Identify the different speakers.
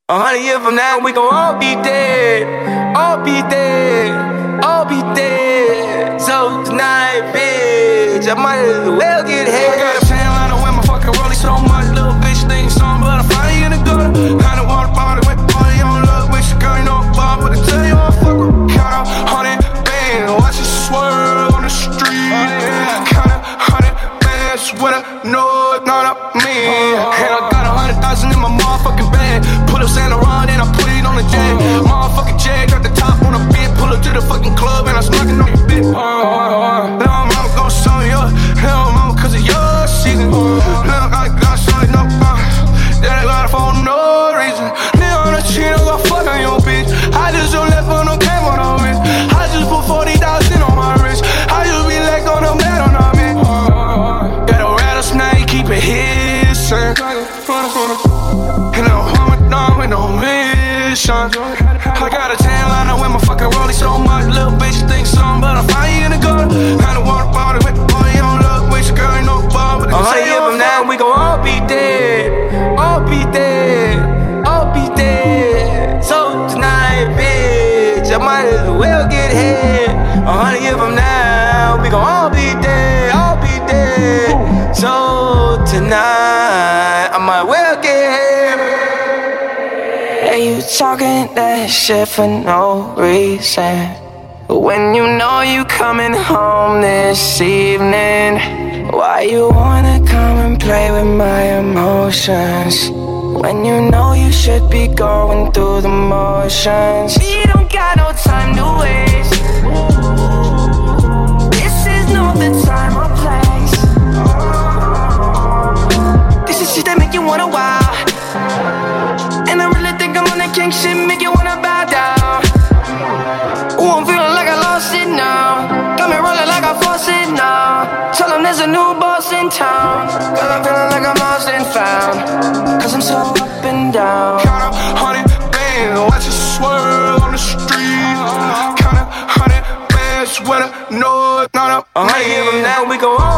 Speaker 1: 100 years from now, we gon' all be dead. All be dead. All be dead. So tonight, bitch, I might as well get head. I got a tan line to wear my fucking rollie so much. Little bitch think something, but I find you in the gutter. Kinda water bottle, wet party on love. Wish you girl, you know Bob, but I tell you I'm fuck her. Count out 100 bands, watch it swerve on the street. Count out 100 bands with a noise, not up me. And I got 100,000 in my motherfucking bag. Pull up Saint Laurent and I put it on the jag. Motherfucking jag, got the top on a bed. Pull up to the fucking club and I'm smacking on your bitch. Little mama gon' show you. Little mama cause of your season. Little got show you no that I got it for no reason. Nigga on the cheat, I gon' fuck on your bitch. I just don't left on no came on no wrist. I just put 40,000 on my wrist. I just be like on the mat on my bitch. Got a rattlesnake, keep it hissing. And I'm done with no mission. I got a tan line, I wear my fucking rollie so much. Little bitch think something, but I find you in the gutter. Kinda water bottle, wet party on love. Wish you girl, you know Bob, but 100 years from now, we gon' all be dead. All be dead. All be dead. So tonight, bitch, I might as well get head. 100 years from now, we gon' all be dead. All be dead. So tonight, I might well get head.
Speaker 2: Hey, you talking that shit for no reason, when you know you coming home this evening. Why you wanna come and play with my emotions, when you know you should be going through the motions? We don't got no time to waste. This is not the time or place. This is shit that make you wanna wow. And I really think I'm on that king shit, make you wanna bow down. Ooh, I'm feeling like I lost it now. Got me rolling like I forced it now. Tell them there's a new boss in town. Cause I'm feeling like I'm lost and found. Cause I'm so up and down.
Speaker 1: Count up 100 bands, watch it swerve on the street. Count up 100 bands with a noise, not up. 100 years from now, we gon' all